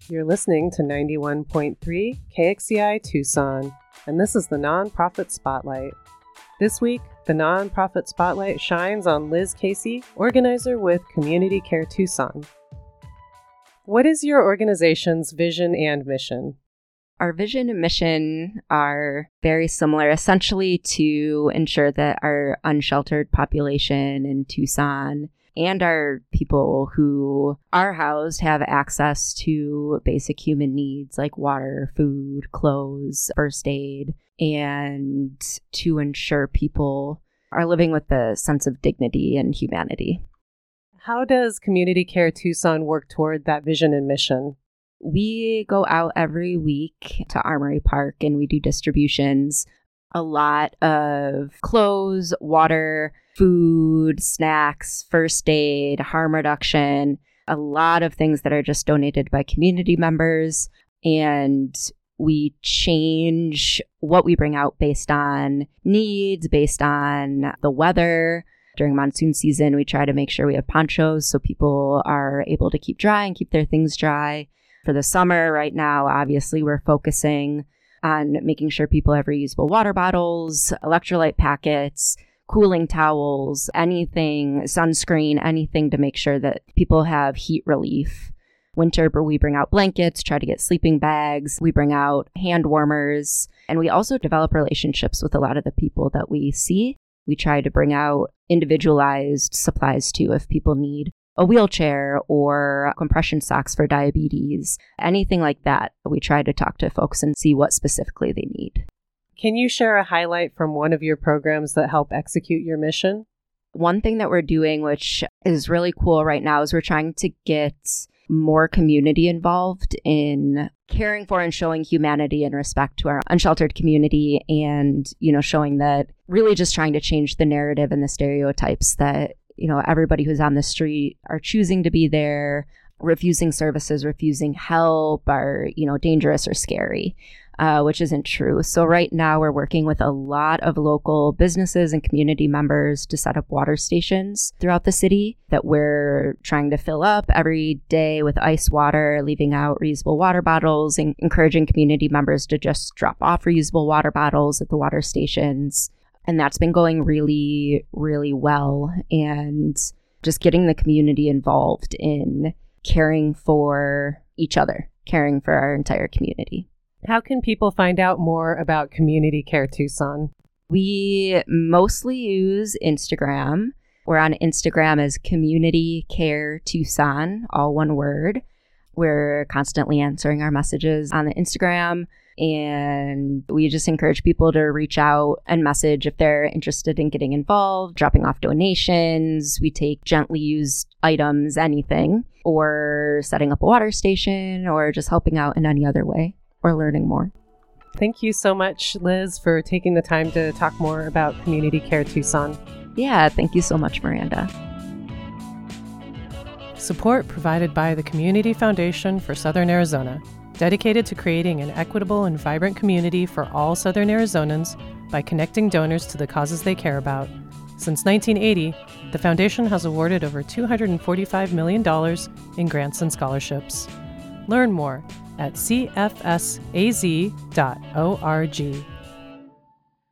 You're listening to 91.3 KXCI Tucson, and this is the Nonprofit Spotlight. This week, the Nonprofit Spotlight shines on Liz Casey, organizer with Community Care Tucson. What is your organization's vision and mission? Our vision and mission are very similar, essentially to ensure that our unsheltered population in Tucson and our people who are housed have access to basic human needs like water, food, clothes, first aid, and to ensure people are living with a sense of dignity and humanity. How does Community Care Tucson work toward that vision and mission? We go out every week to Armory Park and we do distributions. A lot of clothes, water, food, snacks, first aid, harm reduction, a lot of things that are just donated by community members. And we change what we bring out based on needs, based on the weather. During monsoon season, we try to make sure we have ponchos so people are able to keep dry and keep their things dry. For the summer right now, obviously, we're focusing on making sure people have reusable water bottles, electrolyte packets, cooling towels, anything, sunscreen, anything to make sure that people have heat relief. Winter, we bring out blankets, try to get sleeping bags. We bring out hand warmers. And we also develop relationships with a lot of the people that we see. We try to bring out individualized supplies too if people need a wheelchair or compression socks for diabetes, anything like that. We try to talk to folks and see what specifically they need. Can you share a highlight from one of your programs that help execute your mission? One thing that we're doing, which is really cool right now, is we're trying to get more community involved in caring for and showing humanity and respect to our unsheltered community and, showing that really just trying to change the narrative and the stereotypes that everybody who's on the street are choosing to be there, refusing services, refusing help, are, dangerous or scary, which isn't true. So right now we're working with a lot of local businesses and community members to set up water stations throughout the city that we're trying to fill up every day with ice water, leaving out reusable water bottles, and encouraging community members to just drop off reusable water bottles at the water stations. And that's been going really, really well. And just getting the community involved in caring for each other, caring for our entire community. How can people find out more about Community Care Tucson? We mostly use Instagram. We're on Instagram as Community Care Tucson, all one word. We're constantly answering our messages on the Instagram. And we just encourage people to reach out and message if they're interested in getting involved, dropping off donations. We take gently used items, anything, or setting up a water station, or just helping out in any other way, or learning more. Thank you so much, Liz, for taking the time to talk more about Community Care Tucson. Yeah, thank you so much, Miranda. Support provided by the Community Foundation for Southern Arizona, dedicated to creating an equitable and vibrant community for all Southern Arizonans by connecting donors to the causes they care about. Since 1980, the foundation has awarded over $245 million in grants and scholarships. Learn more at cfsaz.org.